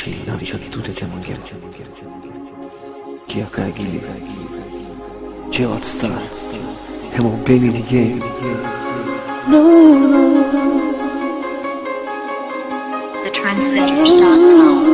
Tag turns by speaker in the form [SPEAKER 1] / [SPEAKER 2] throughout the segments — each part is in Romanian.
[SPEAKER 1] Oggi naviga che tutte te mangiare. Chi a kai gili. C'è hot star. Hemo beni di game. No.
[SPEAKER 2] TheTrendsetters.com.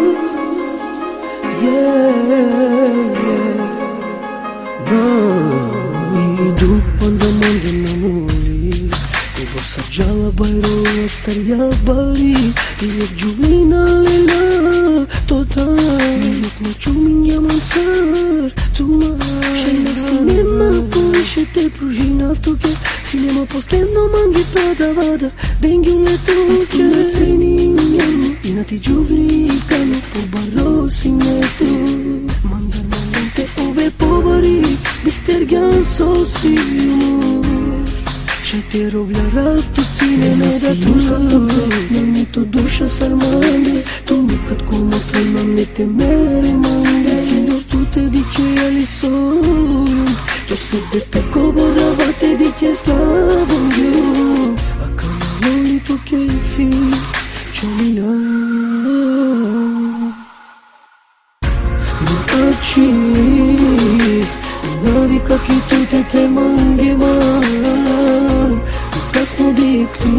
[SPEAKER 1] Hidup pandang-pandang memuli Ku bersajala bayro asarya bali Tiap julina lela total Minuk maciumin yaman sar Tuma Scena cinema poi scete prugina toke Cinema postendo manghi pada vada Denghi un lettuche Zeni yam Inati giuvri Cano po barro signetu Mandar mandante ove poveri Mistergan sosimus Scete rovlara tu sine da tu Nami tu dusha sarmande Tu micat cum o trema mete mere mande Kindor tu te dice ali solum Tu se de pe coboravate di che slavum giu Acana loli tu che fi Ciomina Aci Navica che tu te manghe man Cas nu dic tu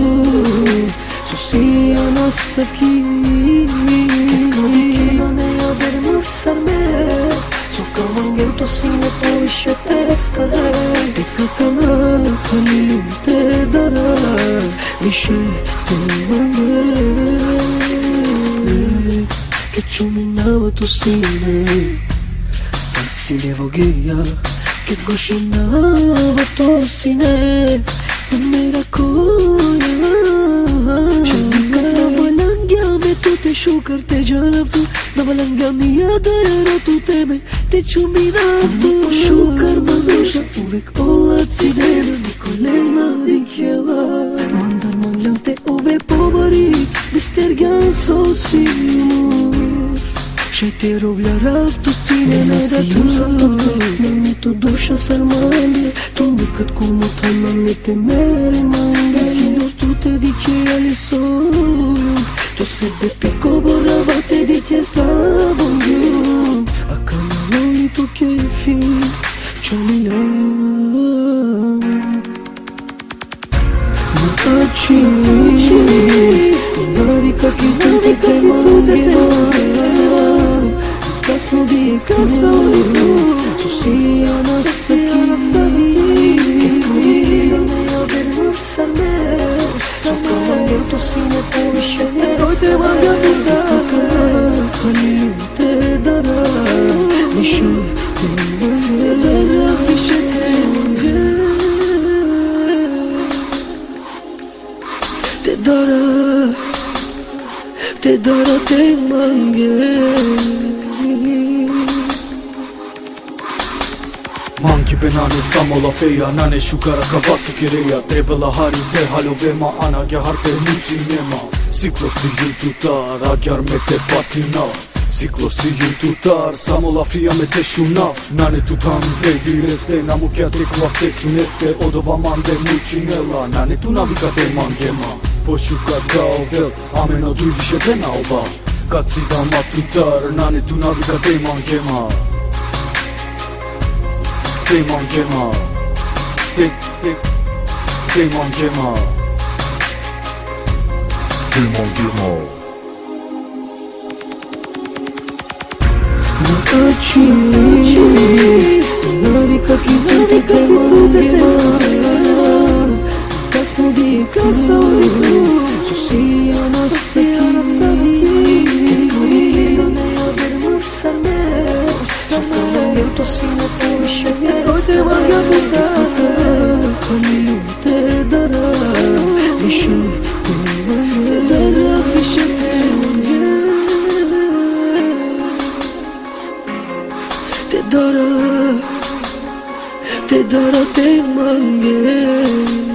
[SPEAKER 1] Susia nossa chi Che codicina ne aver mursarme So că manghe tu sine poi și testa Te cacana Halilu te dara Vișe te manghe Che ciuminava tu sine Sasile vogheia Che goscinava tossine Se mi raccoglio C'è di cara valanghiame Tu te sciucar te gialavtu Da valanghiami adero tu teme Te ciuminavtu Sciucar manusha Uvek ola cidena Nicolena di chiela Mandar mangiante ove poveri Mistergan sosimus Și te rovlarav tu sine da tu Nami tu dusha sarmande Tu micat cum o trama mete mere mande Kindor tu te dice ali solum Tu se de pe coboravate di che slavum giu Acana loli tu che fi Ciomilom Aci Navica che tu te manghe Cas nu dic tu Susia nossa chi Che codicina ne aver mursarme So că manghe tu sine poi și te manghe tu saca Halilu te dara Vișe te manghe Vișe te manghe Te dara Te dara te manghe
[SPEAKER 3] Mangi benane samola feja Nane shukara kavasu kireja Trebala hari te halovema Ana gyahar te muci nema Siklosi juntutar Agyar me te patina Siklosi juntutar Samola fia me te shunav Nane tutan previreste Namu kja te kuafte suneste Odova mande muci nela Nane tu navica te mangema Po shukar kao vel Ameno drugi te naoba Kaci da matutar Nane tu navica te mangema Te mangema Te mangema Te mangema
[SPEAKER 1] Aci Navica che tu te manghe Cas nu dic tu Susia nossa chi Che codicina ne aver mursarme So că manghe tu sine poi și te manghe tu saca Halilu te dara Vișe te manghe Dara vișe te manghe Te dara te manghe